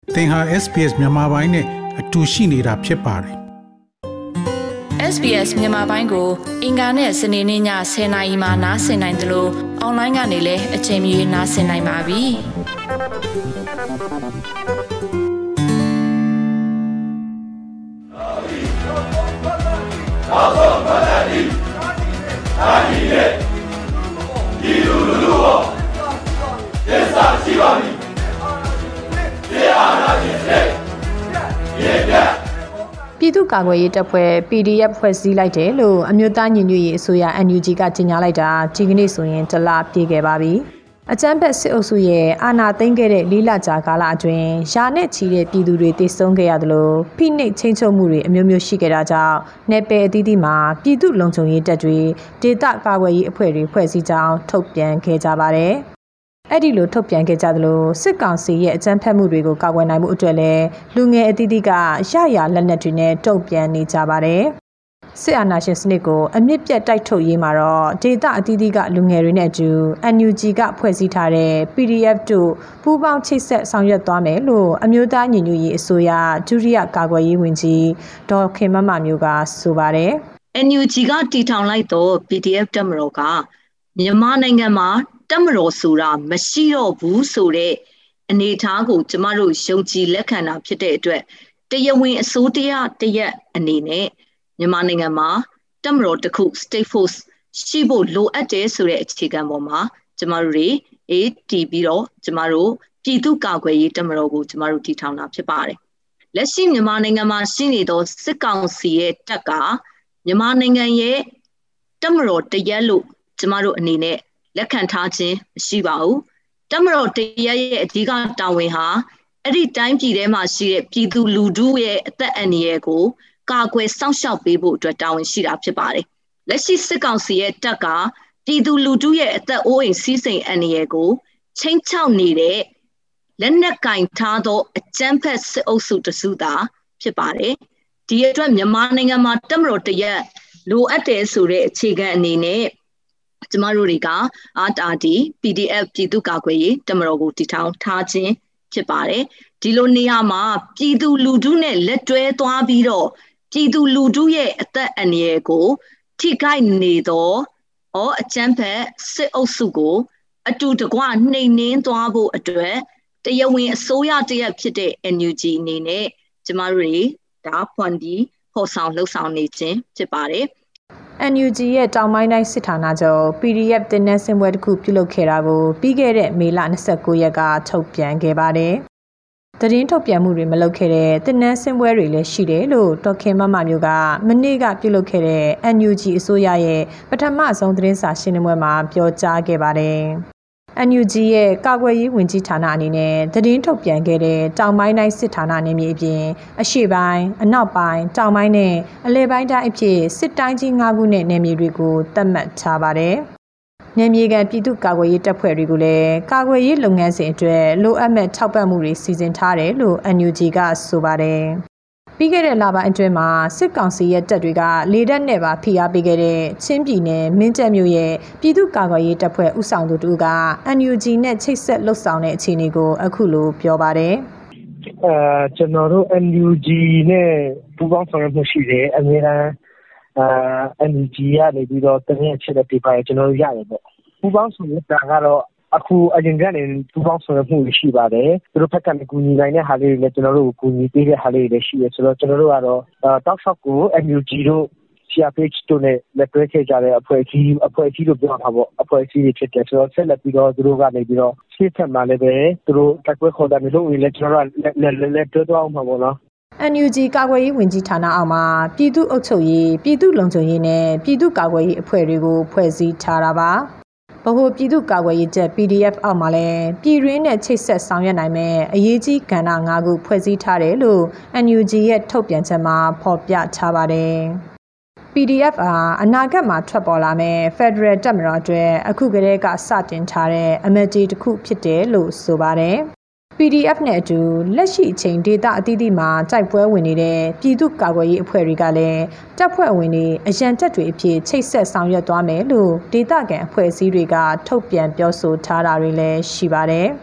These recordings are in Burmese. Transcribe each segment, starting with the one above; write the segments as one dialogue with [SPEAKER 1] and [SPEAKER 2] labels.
[SPEAKER 1] သင်ဟာ SPS မြန်မာပိုင်းနဲ့အတူရှိနေတာဖြစ်ပါတယ်
[SPEAKER 2] ။ SBS မြန်မာပိုင်းကိုအင်ကာနဲ့စနေနေ့ည10:00နာရီမှနားဆင်နိုင်တယ်လို့အွန်လိုင်းကနေလည်းအချိန်မီနားဆင်နိုင်ပါပြီ။ပြည်သူ့ကာကွယ်ရေးတပ်ဖွဲ့ PDF ဖွဲ့စည်းလိုက်တယ်လို့အမျိုးသားညီညွတ်ရေးအစိုးရ NUG ကကြေညာလိုက်တာဒီကနေ့ဆိုရင်တလပြည့်ခဲ့ပါပြီ။အကြမ်းဖက်စစ်အုပ်စုရဲ့အာဏာသိမ်းခဲ့တဲ့၄လကြာကာလအတွင်းရာနဲ့ချီတဲ့ပြည်သူတွေတေဆုံးခဲ့ရသလိုဖိနှိပ်ချင်းချုပ်မှုတွေအမျိုးမျိုးရှိခဲ့တာကြောင့်နယ်ပယ်အသီးသီးမှာပြည်သူ့လုံခြုံရေးတပ်တွေဒေသကာကွယ်ရေးအဖွဲ့တွေဖွဲ့စည်းကြောင်းထုတ်ပြန်ခဲ့ကြပါတယ်။အဲ့ဒီလိုထုတ်ပြန်ခဲ့ကြသလိုစစ်ကောင်စီရဲ့အကြမ်းဖက်မှုတွေကိုကာကွယ်နိုင်မှုအတွက်လည်းလူငယ်အသီးသီးကရရလက်နက်တွေနဲ့တုံ့ပြန်နေကြပါတယ်။စစ်အာဏာရှင်စနစ်ကိုအမြင့်ပြတ်တိုက်ထုတ်ရေးမှာတော့ဒေသအသီးသီးကလူငယ်တွေနဲ့အတူ NUG ကဖွဲ့စည်းထားတဲ့ PDF တို့ပူးပေါင်းချိတ်ဆက်ဆောင်ရွက်သွားမယ်လို့အမျိုးသားညီညွတ်ရေးအစိုးရဒုတိယကာကွယ်ရေးဝန်ကြီးဒေါ်ခင်မမမျိုးကဆိုပါတယ်
[SPEAKER 3] ။ NUG ကတည်ထောင်လိုက်တော့ PDF တပ်မတော်ကမြန်မာနိုင်ငံမှာတပ်မတော်ဆိုတာမရှိတော့ဘူးဆိုတဲ့အနေအထားကိုကျမတို့ယုံကြည်လက်ခံတာဖြစ်တဲ့အတွက်တရားဝင်အစိုးရတရက်အနေနဲ့မြန်မာနိုင်ငံမှာတပ်မတော်တစ်ခု State Force ရှိဖို့လိုအပ်တယ်ဆိုတဲ့အခြေခံပေါ်မှာကျမတို့တွေတည်ပြီးတော့ကျမတို့ပြည်သူ့ကာကွယ်ရေးတပ်မတော်ကိုကျမတို့တည်ထောင်တာဖြစ်ပါတယ်။လက်ရှိမြန်မာနိုင်ငံမှာရှိနေသောစစ်ကောင်စီရဲ့တပ်ကမြန်မာနိုင်ငံရဲ့တပ်မတော်တရက်လို့ကျမတို့အနေနဲ့လက်ခံထားခြင်းမရှိပါဘူး။တပ်မတော်တရက်ရဲ့အဓိကတာဝန်ဟာအဲ့ဒီတိုင်းပြည်ထဲမှာရှိတဲ့ပြည်သူလူထုရဲ့အသက်အန္တရာယ်ကိုကာကွယ်စောင့်ရှောက်ပေးဖို့အတွက်တာဝန်ရှိတာဖြစ်ပါတယ်။လက်ရှိစစ်ကောင်စီရဲ့တပ်ကပြည်သူလူထုရဲ့အသက်အိုးအိမ်စီးစိမ်အန္တရာယ်ကိုချိန်ချောက်နေတဲ့လက်နက်ကင်ထားသောအကြမ်းဖက်စစ်အုပ်စုတစုသာဖြစ်ပါတယ်။ဒီအတွက်မြန်မာနိုင်ငံမှာတပ်မတော်တရက်လိုအပ်တယ်ဆိုတဲ့အခြေခံအနေနဲ့ကျမတို့တွေကPDF ပြည်သူ့ကာကွယ်ရေးတပ်မတော်ကိုတည်ထောင်ထားခြင်းဖြစ်ပါတယ်။ဒီလိုနေရာမှာပြည်သူလူထုနဲ့လက်တွဲသွားပြီးတော့ပြည်သူလူထုရဲ့အသက်အန္တရာယ်ကိုထိခိုက်နေသောအကြမ်းဖက်စစ်အုပ်စုကိုအတူတကွနှိမ်နင်းသွားဖို့အတွက်တရားဝင်အစိုးရတရက်ဖြစ်တဲ့ NUG အနေနဲ့ကျမတို့တွေဒါဖွင့်ပြီးဖော်ဆောင်လှုပ်ဆောင်နေခြင်းဖြစ်ပါတယ်။
[SPEAKER 2] NUG ရဲ့တောင်ပိုင်းတိုင်းစစ်ဌာနချုပ် PDF တင်နန်းစင်ပွဲတစ်ခုပြုလုပ်ခဲ့တာကိုပြီးခဲ့တဲ့မေလ29ရက်ကထုတ်ပြန်ခဲ့ပါတယ်။သတင်းထုတ်ပြန်မှုတွေမလုပ်ခဲ့တဲ့တင်နန်းစင်ပွဲတွေလည်းရှိတယ်လို့ဒေါ်ခင်မမမျိုးကမနေ့ကပြုလုပ်ခဲ့တဲ့ NUG အစိုးရရဲ့ပထမဆုံးသတင်းစာရှင်းလင်းပွဲမှာပြောကြားခဲ့ပါတယ်။ NUG ရဲ့ကာကွယ်ရေးဝန်ကြီးဌာနအနေနဲ့သတင်းထုတ်ပြန်ခဲ့တဲ့တောင်ပိုင်းတိုင်းစစ်ဌာနနယ်မြေအပြင်အရှေ့ပိုင်းအနောက်ပိုင်းတောင်ပိုင်းနဲ့အလယ်ပိုင်းတိုင်းအဖြစ်စစ်တိုင်းကြီး9ခုနဲ့နယ်မြေတွေကိုသတ်မှတ်ထားပါတယ်။နယ်မြေကန်ပြည်သူ့ကာကွယ်ရေးတပ်ဖွဲ့တွေကိုလည်းကာကွယ်ရေးလုပ်ငန်းစဉ်အတွက်လိုအပ်မဲ့ထောက်ပံ့မှုတွေစီစဉ်ထားတယ်လို့ NUG ကဆိုပါတယ်။ပြီးခဲ့တဲ့လပိုင်းအတွင်းမှာစစ်ကောင်စီရဲ့တပ်တွေကလေတပ်နဲ့ပါဖိအားပေးခဲ့တဲ့ချင်းပြည်နယ်မင်းတပ်မြို့ရဲ့ပြည်သူ့ကာကွယ်ရေးတပ်ဖွဲ့ဦးဆောင်သူတို့က NUG နဲ့ချိတ်ဆက်လှုပ်ဆောင်တဲ့အခြေအနေကိုအခုလိုပြောပါတယ်
[SPEAKER 4] ။ကျွန်တော်တို့ NUG နဲ့ပူးပေါင်းဆောင်ရွက်မှုရှိတယ်အများအားNUG ကနေပြီးတော့တနည်းချက်တဲ့ပြပါကျွန်တော်တို့ရတယ်ပေါ့ပူးပေါင်းဆောင်ရွက်တာကတော့အခုအရင်ကနေပူးပေါင်းဆောင်ရွက်မှုရှိပါတယ်သူတို့ဘက်ကကူညီနိုင်တဲ့ဟာလေးတွေလည်းကျွန်တော်တို့ကူညီပေးတဲ့ဟာလေးတွေလည်းရှိတယ်ဆိုတော့ကျွန်တော်တို့ကတော့တောက်လျှောက်ကို NUG တို့CRPH တို့နဲ့လက်တွဲခဲ့ကြတဲ့အဖွဲ့အစည်းလို့ပြောတာပေါ့အဖွဲ့အစည်းတွေဖြစ်တယ်ဆိုတော့ဆက်လက်ပြီးတော့သူတို့ကနေပြီးတော့ရှေ့ဆက်မှာလည်းပဲသူတို့တက်ကွဲခေါ်တာမျိုးလုပ်ရင်လည်းကျွန်တော်တို့လက်တွဲသွားအောင်ပါပေါ့နော်
[SPEAKER 2] NUG ကာကွယ်ရေးဝန်ကြီးဌာနအောက်မှာပြည်သူ့အုပ်ချုပ်ရေးပြည်သူ့လုံခြုံရေးနဲ့ပြည်သူ့ကာကွယ်ရေးအဖွဲ့တွေကိုဖွဲ့စည်းထားတာပါဗဟိုပြည်သူ့ကာကွယ်ရေးတပ် PDF အောက်မှာလည်းပြည်တွင်းနဲ့ချိတ်ဆက်ဆောင်ရွက်နိုင်မဲ့အရေးကြီးကဏ္ဍ၅ခုဖွဲ့စည်းထားတယ်လို့ NUG ရဲ့ထုတ်ပြန်ချက်မှာဖော်ပြထားပါတယ်။ PDF အနာဂတ်မှာထွက်ပေါ်လာမဲ့ Federal တပ်မတော်အတွက်အခုကတည်းကစတင်ထားတဲ့အမတ်ကြီးတစ်ခုဖြစ်တယ်လို့ဆိုပါတယ်။ PDF နဲ့အတူလက်ရှိအချိန်ဒေသအသီးသီးမှာတိုက်ပွဲဝင်နေတဲ့ပြည်သူ့ကာကွယ်ရေးအဖွဲ့တွေကလည်းတပ်ဖွဲ့ဝင်တွေအရန်တပ်တွေအဖြစ်ချိတ်ဆက်ဆောင်ရွက်သွားမယ်လို့ဒေသခံအဖွဲ့အစည်းတွေကထုတ်ပြန်ပြောဆိုထားတာတွေလည်းရှိပါတယ်။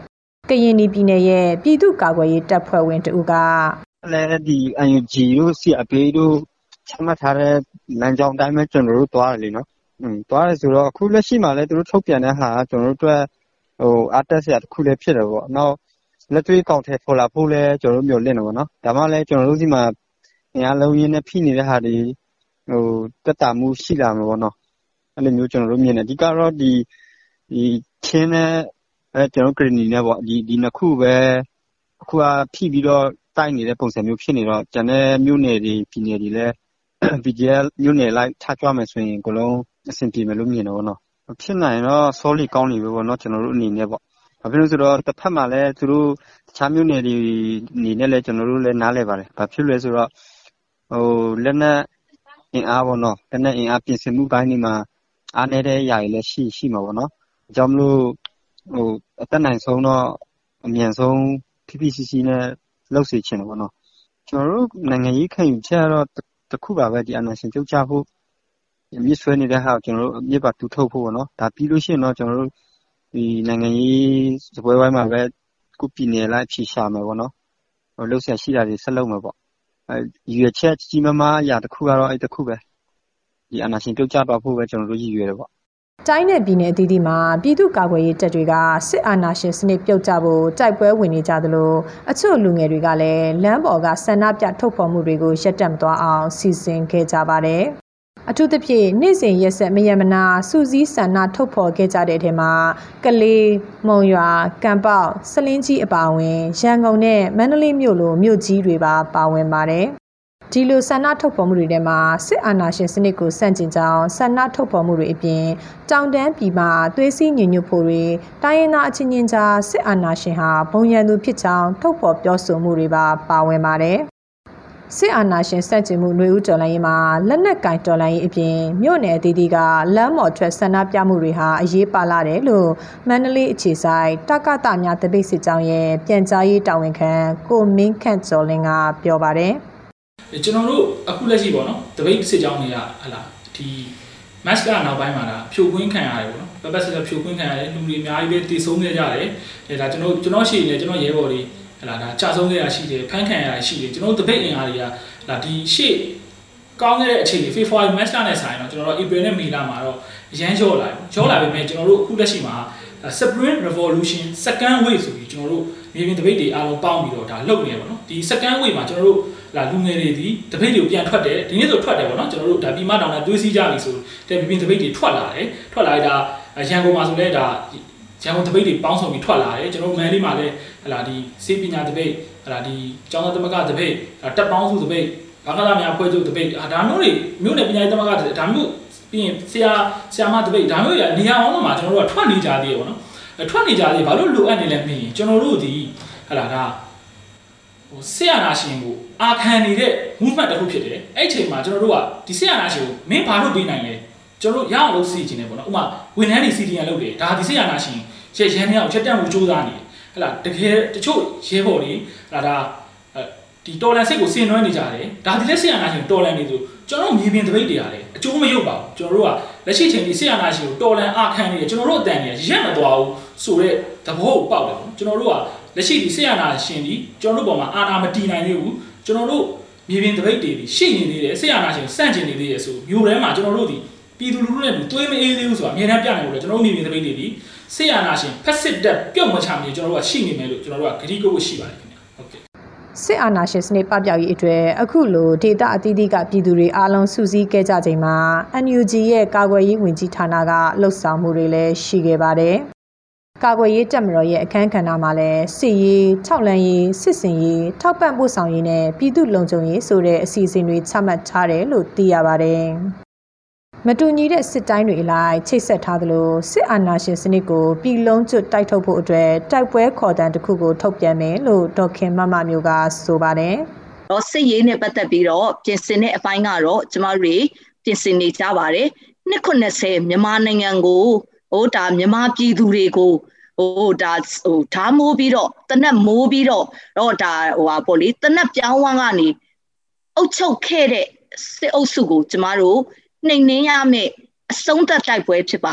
[SPEAKER 2] ကရင်ပြည်နယ်ရဲ့ပြည်သူ့ကာကွယ်ရေးတပ်ဖွဲ့ဝင်တဦးက
[SPEAKER 5] လည်းဒီ UNG တို့ CRP တို့ချမှတ်ထားတဲ့လမ်းကြောင်းတိုင်းပဲကျွန်တော်တို့သွားတယ်လေနော်သွားတယ်ဆိုတော့အခုလက်ရှိမှာလည်းသူတို့ထုတ်ပြန်တဲ့ဟာကျွန်တော်တို့အတွက်အားတက်စရာတစ်ခုလည်းဖြစ်တယ်ပေါ့နောက်လက်တွေ့ကောင်ထဲပေါ်လာဖို့လည်းကျွန်တော်တို့မျိုးလင့်တယ်ပေါ့နော်ဒါမှလည်းကျွန်တော်တို့ဒီမှာအများလုံးရင်းနဲ့ဖိနေတဲ့ဟာတွေတက်တာမှုရှိလာမှာပေါ့နော်အဲ့လိုမျိုးကျွန်တော်တို့မြင်တယ်အဓိကတော့ဒီချင်းနဲ့ကျွန်တော်တို့ဂရနီနဲ့ပေါ့ဒီနှစ်ခုပဲအခုကဖိပြီးတော့တိုက်နေတဲ့ပုံစံမျိုးဖြစ်နေတော့ကျန်တဲ့မြို့နယ်တွေပြည်နယ်တွေလည်း BGL မြို့နယ်လိုက်ထားကြမယ်ဆိုရင်အကုန်လုံးအဆင်ပြေမယ်လို့မြင်တယ်ပေါ့နော်ဖြစ်နိုင်တော့ solid ကောင်းနေပြီပေါ့နော်ကျွန်တော်တို့အနေနဲ့ပေါ့ဘာဖြစ်လို့ဆိုတော့တစ်ဖက်မှာလည်းသူတို့တခြားမြို့နယ်တွေအနေနဲ့လည်းကျွန်တော်တို့လည်းနားလည်ပါတယ်ဘာဖြစ်လဲဆိုတော့လက်နက်အင်အားပေါ့နော်လက်နက်အင်အားပြင်ဆင်မှုပိုင်းတွေမှာအားနည်းတဲ့ຢာတွေလည်းရှိမှာပေါ့နော်အကြောင်းမလို့အသက်နိုင်ဆုံးတော့အမြန်ဆုံး PPCC နဲ့လုပ်စီချင်တယ်ပေါ့နော်ကျွန်တော်တို့နိုင်ငံရေးခံယူချက်တော့တခုပါပဲဒီအနာရှင်ပြုတ်ချဖို့မြစ်ဆွဲနေတဲ့ဟာကျွန်တော်တို့မြစ်ပါတူထုတ်ဖို့ပေါ့နော်ဒါပြီးလို့ရှိရင်တော့ကျွန်တော်တို့ဒီနိုင်ငံရေးစပွဲဝိုင်းမှာပဲခုပြည်နယ်လိုက်ဖြေရှာမယ်ပေါ့နော်လှုပ်ရှားရှိတာတွေဆက်လုပ်မယ်ပေါ့ရွေချက်ကြီးမားမားအရာတစ်ခုကတော့အဲ့တစ်ခုပဲဒီအနာရှင်ပြုတ်ချတော့ဖို့ပဲကျွန်တော်တို့ရည်ရွယ်တယ်ပေါ့
[SPEAKER 2] တိုင်းနယ်ပြည်နယ်အသီးသီးမှာပြည်သူ့ကာကွယ်ရေးတပ်တွေကစစ်အာဏာရှင်စနစ်ပြုတ်ကျဖို့တိုက်ပွဲဝင်နေကြသလိုအချို့လူငယ်တွေကလည်းလမ်းပေါ်ကဆန္ဒပြထုတ်ဖော်မှုတွေကိုရပ်တန့်မသွားအောင်စီစဉ်ခဲ့ကြပါတယ်။အထူးသဖြင့်နေ့စဉ်ရက်ဆက်မယမနာစူးစီးဆန္ဒထုတ်ဖော်ခဲ့ကြတဲ့အထက်မှာကလေးမုံရွာကံပေါက်စလင်းကြီးအပါအဝင်ရန်ကုန်နဲ့မန္တလေးမြို့လိုမြို့ကြီးတွေပါဝင်ပါတယ်။ဒီလိုဆန္ဒထုတ်ဖော်မှုတွေထဲမှာစစ်အာဏာရှင်စနစ်ကိုဆန့်ကျင်ကြောင်းဆန္ဒထုတ်ဖော်မှုတွေအပြင်တောင်တန်းပြည်မှာသွေးစည်းညီညွတ်ဖို့တွေတိုင်းရင်းသားအချင်းချင်းကြားစစ်အာဏာရှင်ဟာဘုံရန်သူဖြစ်ကြောင်းထုတ်ဖော်ပြောဆိုမှုတွေပါဝင်ပါတယ်။စစ်အာဏာရှင်ဆန့်ကျင်မှုຫນွေဦးတော်လှန်ရေးမှာလက်နက်ကင်တော်လှန်ရေးအပြင်မြို့နယ်အသီးသီးကလမ်းမော်ထွက်ဆန္ဒပြမှုတွေဟာအရေးပါလာတယ်လို့မန္တလေးအခြေဆိုင်တက္ကသများတပိတ်စစ်ကြောင်းရဲ့ပြန်ကြားရေးတာဝန်ခံကိုမင်းခန့်ကျော်လင်းကပြောပါတယ်
[SPEAKER 6] ကျွန်တော်တို့အခုလက်ရှိပေါ့နော်တပိတ်စစ်ကြောင်းတွေကဟလာဒီ match ကနောက်ပိုင်းမှာဒါဖြိုခွင်းခံရတယ်ပေါ့နော်ပပဆက်ဖြိုခွင်းခံရတယ်လူတွေအများကြီးပဲတည်ဆုံးခဲ့ကြတယ်ဒါကျွန်တော်ရှိနေကျွန်တော်ရဲဘော်တွေဟလာဒါကြာဆုံးခဲ့ရရှိတယ်ဖမ်းခံရရှိတယ်ကျွန်တော်တပိတ်အင်အားတွေကဟလာဒီရှေ့ကောင်းခဲ့တဲ့အချိန်တွေ FIFA match နဲ့ဆိုင်တော့ကျွန်တော်တို့ April နဲ့ May လမှာတော့ရမ်းရော့လာပေမဲ့ကျွန်တော်တို့အခုလက်ရှိမှာ Spring Revolution second wave ဆိုပြီးကျွန်တော်တို့မြေပြင်တပိတ်တွေအားလုံးပေါင်းပြီးတော့ဒါလုပ်နေရပါတော့ဒီ second wave မှာကျွန်တော်တို့လူငယ်တွေဒီတပိတ်တွေကိုပြန်ထွက်တယ်ဒီနေ့ဆိုထွက်တယ်ပေါ့နော်ကျွန်တော်တို့ဒါပြီးမှတောင်နဲ့တွေးစီးကြပြီဆိုတဲ့မြေပြင်တပိတ်တွေထွက်လာတယ်ဒါရန်ကုန်မှာဆိုလဲဒါရန်ကုန်တပိတ်တွေပေါင်းစုံပြီးထွက်လာတယ်ကျွန်တော်မန်လေးမှာလည်းဟလာဒီစေပညာတပိတ်ဟလာဒီကျောင်းသားသမဂ္ဂတပိတ်တက်ပေါင်းစုတပိတ်ဘာကလာများဖွဲ့ချုပ်တပိတ်ဒါမျိုးတွေမျိုးနယ်ပညာရေးသမဂ္ဂဒါမျိုးပြီးရင်ဆရာမတပိတ်ဒါမျိုးတွေနေရာအောင်မှာကျွန်တော်တို့ကထွက်နေကြသေးတယ်ပေါ့နော်ထွက်နေကြသေးဘာလို့လိုအပ်နေလဲမင်းကျွန်တော်တို့ဒီဟလာဒါဆရာနာရှင်ကိုအာခံနေတဲ့ movement တစ်ခုဖြစ်တယ်အဲ့အချိန်မှာကျွန်တော်တို့ကဒီဆရာနာရှင်ကိုမင်းဘာလို့ပေးနိုင်လဲကျွန်တော်တို့ရအောင်လုပ်စီခြင်းတယ်ပေါ့နော်ဥပမာဝန်ထမ်းတွေ CDN လုပ်တယ်ဒါဒီဆရာနာရှင်ရန်မြောက်ချက်တက်မှုစူးစမ်းနေတယ်ဟဲ့လားတကယ်တချို့ရဲဘော်တွေဒါဒီတော်လန်စိတ်ကိုဆင်နွှဲနေကြတယ်ဒါဒီလက်ဆရာနာရှင်တော်လန်နေဆိုကျွန်တော်မြေပြင်တပိတ်တွေရတယ်အကျိုးမရုပ်ပါဘူးကျွန်တော်တို့ကလက်ရှိချိန်ဒီဆရာနာရှင်ကိုတော်လန်အာခံနေတယ်ကျွန်တော်တို့အတန်ကြီးရက်မသွားဘူးဆိုတော့သဘောကိုပေါက်တယ်ပေါ့ကျွန်တော်တို့ကလက်ရှိဒီဆရာနာရှင်ဒီကျွန်တော်တို့ပေါ်မှာအာဏာမတည်နိုင်သေးဘူးကျွန်တော်တို့မြေပြင်တပိတ်တွေရှိနေသေးတယ်ဆရာနာရှင်စန့်ကျင်နေသေးတယ်ဆိုမျိုးထဲမှာကျွန်တော်တို့ဒီပြည်သူလူထုနဲ့သွေးမအေးသေးဘူးဆိုတာအမြဲတမ်းပြနေလို့လေကျွန်တော်တို့မြေပြင်တပိတ်တွေဒီဆရာနာရှင်ဖက်စစ်တက်ပြုတ်မချမြေကျွန်တော်တို့ကရှိနေမယ်လို့ကျွန်တော်တို့ကဂတိကုတ်ရှိပါတယ်ခင်ဗျာဟုတ်ကဲ့
[SPEAKER 2] စစ်အာဏာရှင်စနစ်ပပျောက်ရေးအတွက်အခုလိုဒေတာအသီးသီးကပြည်သူတွေအားလုံးစုစည်းခဲ့ကြချိန်မှာ NUG ရဲ့ကာကွယ်ရေးဝန်ကြီးဌာနကလှုပ်ဆောင်မှုတွေလည်းရှိခဲ့ပါတယ်။ကာကွယ်ရေးတပ်မတော်ရဲ့အခမ်းကဏ္ဍမှာလည်းစစ်ရေး၊ထောက်လှမ်းရေး၊စစ်စင်ရေး၊ထောက်ပံ့ပို့ဆောင်ရေးနဲ့ပြည်သူ့လုံခြုံရေးဆိုတဲ့အစီအစဉ်တွေချမှတ်ထားတယ်လို့သိရပါတယ်။မတူညီတဲ့စစ်တိုင်းတွေအလိုက်ချိတ်ဆက်ထားသလိုစစ်အာဏာရှင်စနစ်ကိုပြည်လုံးကျွတ်တိုက်ထုတ်ဖို့အတွက်တိုက်ပွဲခေါ်တမ်းတစ်ခုကိုထုတ်ပြန်မယ်လို့ဒေါက်ခင်မမမျိုးကဆိုပါတယ်
[SPEAKER 3] ။တော့စစ်ရေးနဲ့ပတ်သက်ပြီးတော့ပြင်ဆင်တဲ့အပိုင်းကတော့ကျမတို့ပြင်ဆင်နေကြပါတယ်။နှစ်90မြန်မာနိုင်ငံကိုဒါမြန်မာပြည်သူတွေကိုဒါဓာမိုးပြီးတော့တနက်မိုးပြီးတော့ဒါပေါ့လေတနက်ပြောင်းဝမ်းကနေအုတ်ချုပ်ခဲ့တဲ့စစ်အုပ်စုကိုကျမတို့နှိမ်နင်းရမယ့်အဆုံးသတ်တိုက်ပွဲဖြစ်ပါတယ်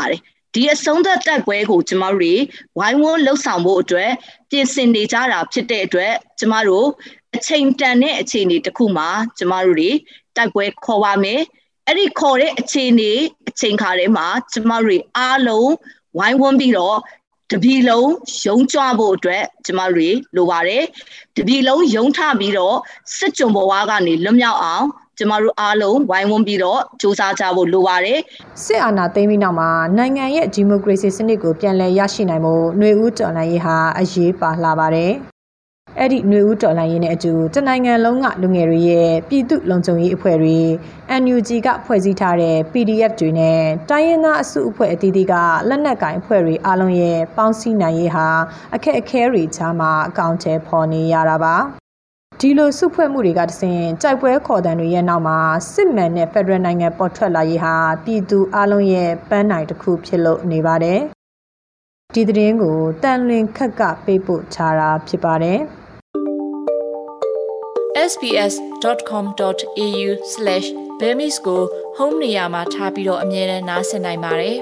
[SPEAKER 3] ဒီအဆုံးသက်တိုက်ပွဲကိုကျမတို့တွေဝိုင်းဝန်းလှုပ်ဆောင်ဖို့အတွက်ပြင်ဆင်နေကြတာဖြစ်တဲ့အတွက်ကျမတို့အချိန်တန်တဲ့အခြေအနေတစ်ခုမှာကျမတို့တွေတိုက်ပွဲခေါ်ပါမယ်အဲ့ဒီခေါ်တဲ့အခြေအနေအချိန်ခါထဲမှာကျမတို့တွေအားလုံးဝိုင်းဝန်းပြီးတော့တပြည်လုံးယုံကြွဖို့အတွက်ကျမတို့တွေလိုပါတယ်တပြည်လုံးယုံထပြီးတော့စစ်ကြုံဘဝကနေလွတ်မြောက်အောင်ကျမတို့အားလုံးဝိုင်းဝန်းပြီးတော့စူးစမ်းကြဖို့လိုပါတယ်
[SPEAKER 2] စစ်အာဏာသိမ်းပြီးနောက်မှာနိုင်ငံရဲ့ဒီမိုကရေစီစနစ်ကိုပြန်လည်ရရှိနိုင်ဖို့ຫນွေဦးတော်လှန်ရေးဟာအရေးပါလာပါတယ်အဲ့ဒီຫນွေဦးတော်လှန်ရေးနဲ့အတူတနိုင်ငံလုံးကလူငယ်တွေရဲ့ပြည်သူ့လုံခြုံရေးအဖွဲ့တွေ NUG ကဖွဲ့စည်းထားတဲ့ PDF တွေနဲ့တိုင်းရင်းသားအစုအဖွဲ့အသီးသီးကလက်နက်ကိုင်အဖွဲ့တွေအားလုံးရဲ့ပေါင်းစည်းနိုင်ရေးဟာအခက်အခဲတွေကြားမှာအကောင့်ထဲပေါ်နေရတာပါဒီလိုစုဖွဲ့မှုတွေကတစဉ်ကြိုက်ပွဲခေါ်တံတွေရဲ့နောက်မှာစစ်မှန်တဲ့ဖက်ဒရယ်နိုင်ငံပေါ်ထွက်လာရေးဟာပြည်သူအားလုံးရဲ့ပန်းနိုင်တစ်ခုဖြစ်လို့နေပါတယ်ဒီသတင်းကိုတန်လွင်ခက်ကပေးပို့ထားတာဖြစ်ပါတယ်
[SPEAKER 7] sbs.com.au/bemis ကို home နေရာမှာထားပြီးတော့အမြဲတမ်းနားဆင်နိုင်ပါတယ်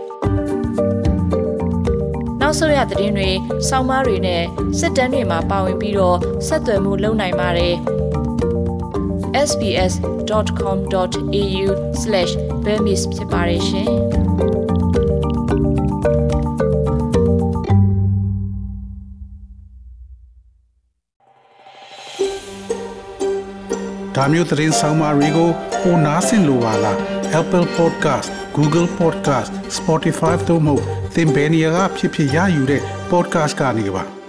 [SPEAKER 7] နောက်ဆုံးရသတင်းတွေစောင်းမားတွေနဲ့စစ်တမ်းတွေမှာပါဝင်ပြီးတော့ဆက်သွယ်မှုလုပ်နိုင်ပါတယ် sbs.com.au/bemis ဖြစ်ပါတယ်ရှင်
[SPEAKER 1] ဒါမျိုးသတင်းဆောင်မတွေကိုပိုနားဆင်လိုပါလား Apple Podcast Google Podcast Spotify တို့မှာသင်ပင်ရာဖြစ်ဖြစ်ရယူတဲ့ podcast ကနေပါ